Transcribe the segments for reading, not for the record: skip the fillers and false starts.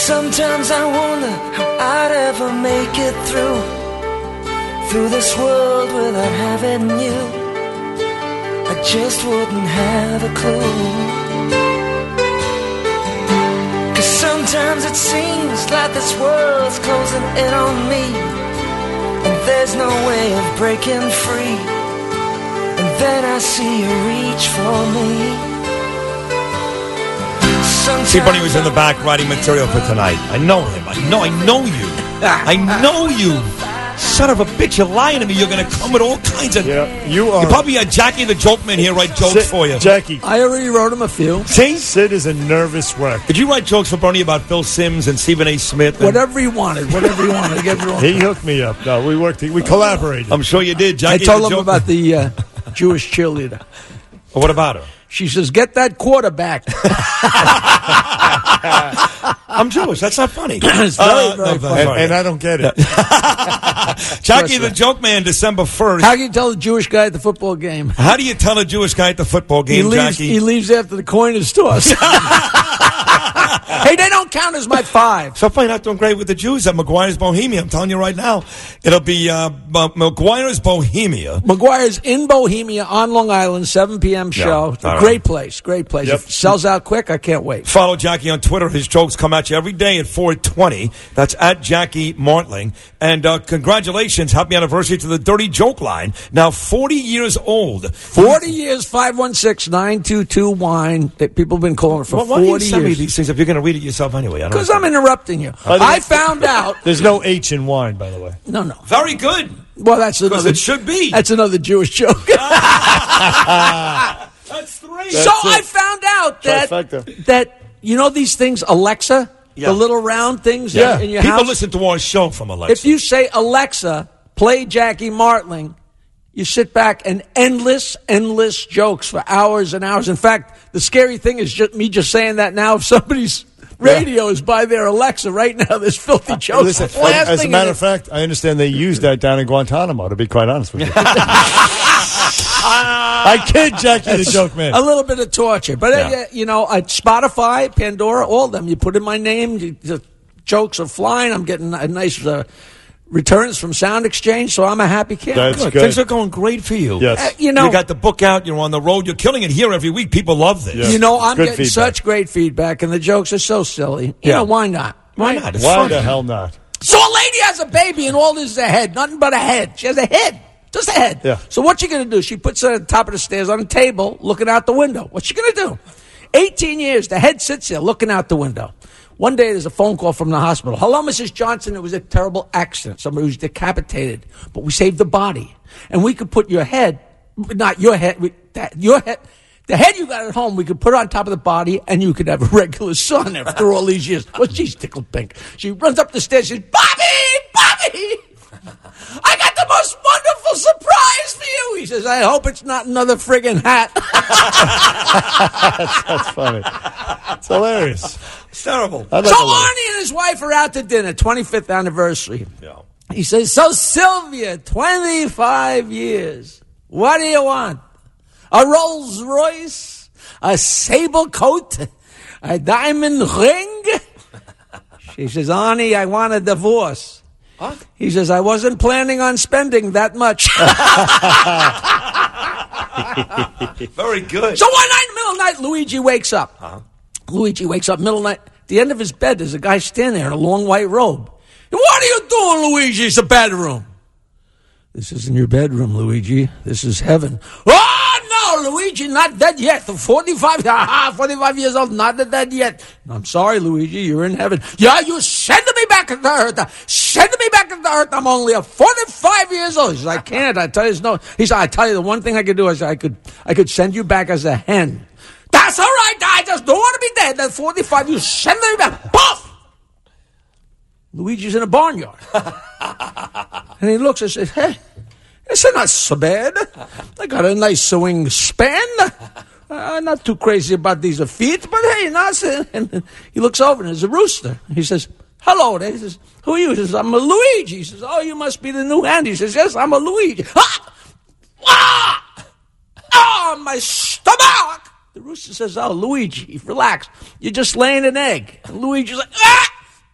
Sometimes I wonder how I'd ever make it through this world without having you. I just wouldn't have a clue. 'Cause sometimes it seems like this world's closing in on me, and there's no way of breaking free. And then I see you reach for me. See, Bunny was in the back writing material for tonight. I know him. I know you. I know you. Son of a bitch, you're lying to me. You're going to come with all kinds of... Yeah, you are. You probably had Jackie the Joke Man here write jokes for you. Jackie. I already wrote him a few. See? Sid is a nervous wreck. Did you write jokes for Bernie about Phil Simms and Stephen A. Smith? Whatever he wanted. He hooked me up. No, we worked. We collaborated. I'm sure you did, Jackie. I told him about the Jewish cheerleader. Well, what about her? She says, get that quarterback. I'm Jewish. That's not funny. It's very funny. And I don't get it. Jackie the Joke Man, December 1st. How can you tell a Jewish guy at the football game? How do you tell a Jewish guy at the football game, Jackie? He leaves after the coin is tossed. Hey, they don't count as my 5. So far, not doing great with the Jews at McGuire's Bohemia. I'm telling you right now. It'll be McGuire's Bohemia. McGuire's in Bohemia on Long Island, 7 p.m. show. Yeah, Great place. Yep. If it sells out quick, I can't wait. Follow Jackie on Twitter. His jokes come at you every day at 4:20. That's at Jackie Martling. And congratulations. Happy anniversary to the Dirty Joke Line. Now 40 years old. 40 years, 516-922-WINE. People have been calling for 40 years. Why do you send me these things if you're going to read it yourself anyway? Because I'm interrupting you. I found out. There's no H in wine, by the way. No. Very good. Well, that's another. Because it should be. That's another Jewish joke. That's 3. So I found out that you know these things, Alexa, the little round things in your house? People listen to our show from Alexa. If you say, Alexa, play Jackie Martling, you sit back and endless jokes for hours and hours. In fact, the scary thing is me just saying that now. If somebody's radio is by their Alexa right now, there's filthy jokes. Listen, as a matter of fact, I understand they use that down in Guantanamo, to be quite honest with you. I kid, Jackie the Joke Man. A little bit of torture. But, Spotify, Pandora, all of them. You put in my name, the jokes are flying. I'm getting a nice returns from Sound Exchange, so I'm a happy kid. That's good. Things are going great for you. Yes. You got the book out. You're on the road. You're killing it here every week. People love this. Yes. I'm getting such great feedback, and the jokes are so silly. Why not? Why not? It's Why funny. the hell not? So a lady has a baby, and all this is a head. Nothing but a head. She has a head. Just a head. Yeah. So what's she going to do? She puts it at the top of the stairs on a table, looking out the window. What's she going to do? 18 years, the head sits there, looking out the window. One day, there's a phone call from the hospital. Hello, Mrs. Johnson. It was a terrible accident. Somebody was decapitated, but we saved the body. And we could put your head, not your head, your head, the head you got at home, we could put on top of the body, and you could have a regular son after all these years. Well, she's tickled pink. She runs up the stairs. She says, Bobby! I got the most wonderful surprise for you. He says, I hope it's not another friggin' hat. That's funny. It's hilarious. It's terrible. So Arnie and his wife are out to dinner, 25th anniversary. Yeah. He says, so Sylvia, 25 years. What do you want? A Rolls Royce? A sable coat? A diamond ring? She says, Arnie, I want a divorce. Huh? He says, I wasn't planning on spending that much. Very good. So one night in the middle of the night, Luigi wakes up. Uh-huh. Luigi wakes up middle of the night. At the end of his bed, there's a guy standing there in a long white robe. What are you doing, Luigi? It's a bedroom. This isn't your bedroom, Luigi. This is heaven. Oh, no, Luigi, not dead yet. 45 years old, not dead yet. I'm sorry, Luigi, you're in heaven. Yeah, you sending me back to earth. Sending me back to earth. I'm only 45 years old. He says, I can't. I tell you, no. He said, I tell you, the one thing I could do is I could send you back as a hen. That's all right. I just don't want to be dead. At 45, you send me back. Poof! Luigi's in a barnyard. And he looks and says, hey, it's not so bad. I got a nice swing span. Not too crazy about these feet, but hey, nice. And he looks over and there's a rooster. He says, hello there. He says, who are you? He says, I'm a Luigi. He says, oh, you must be the new hand. He says, yes, I'm a Luigi. My stomach. The rooster says, oh, Luigi, relax. You're just laying an egg. And Luigi's like,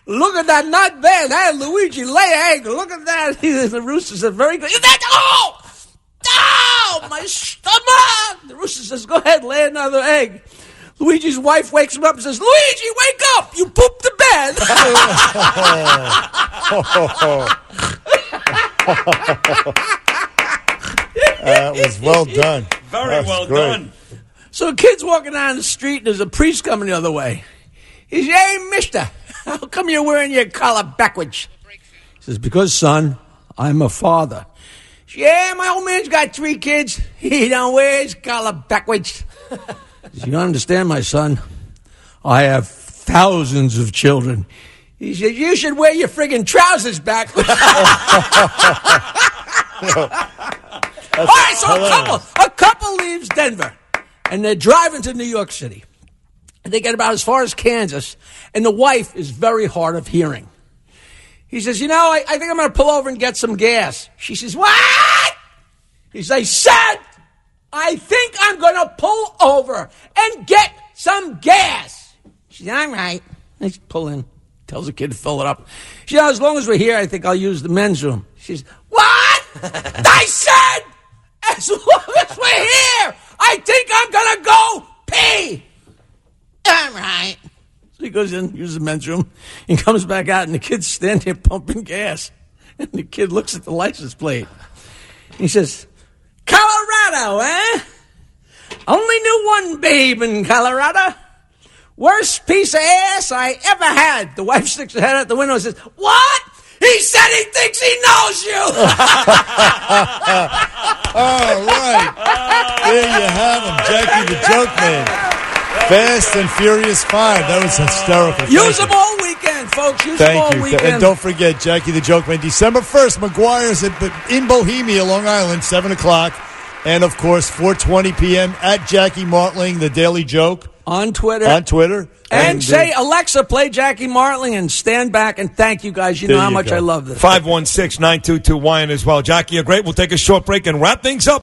Look at that, not bad. Hey, Luigi, lay an egg. Look at that. The rooster said, very good. Oh, my stomach. The rooster says, go ahead, lay another egg. Luigi's wife wakes him up and says, Luigi, wake up. You pooped the bed. That was well done. Very well done. So a kid's walking down the street and there's a priest coming the other way. He says, hey, mister, how come you're wearing your collar backwards? He says, because, son, I'm a father. He says, yeah, my old man's got 3 kids. He don't wear his collar backwards. He says, you don't understand, my son. I have thousands of children. He says, you should wear your friggin' trousers backwards. All right, so a couple leaves Denver, and they're driving to New York City. And they get about as far as Kansas, and the wife is very hard of hearing. He says, I think I'm going to pull over and get some gas. She says, what? He says, son, I think I'm going to pull over and get some gas. She says, all right. They pull in, tells the kid to fill it up. She says, as long as we're here, I think I'll use the men's room. She says, what? I said, as long as we're here, I think I'm going to go pee. All right. So he goes in, uses the men's room, and comes back out, and the kid's standing there pumping gas. And the kid looks at the license plate. He says, Colorado, eh? Only knew one babe in Colorado. Worst piece of ass I ever had. The wife sticks her head out the window and says, what? He said he thinks he knows you. All right. There you have him, Jackie the Joke Man. Fast and Furious 5. That was hysterical. Use them all weekend, folks. Use them all weekend. And don't forget, Jackie the Joke Man, December 1st, McGuire's in Bohemia, Long Island, 7 o'clock. And, of course, 4:20 p.m. at Jackie Martling, The Daily Joke. On Twitter. And say, Alexa, play Jackie Martling, and stand back and thank you guys. You know how much I love this. 516-922-WION as well. Jackie, you're great. We'll take a short break and wrap things up.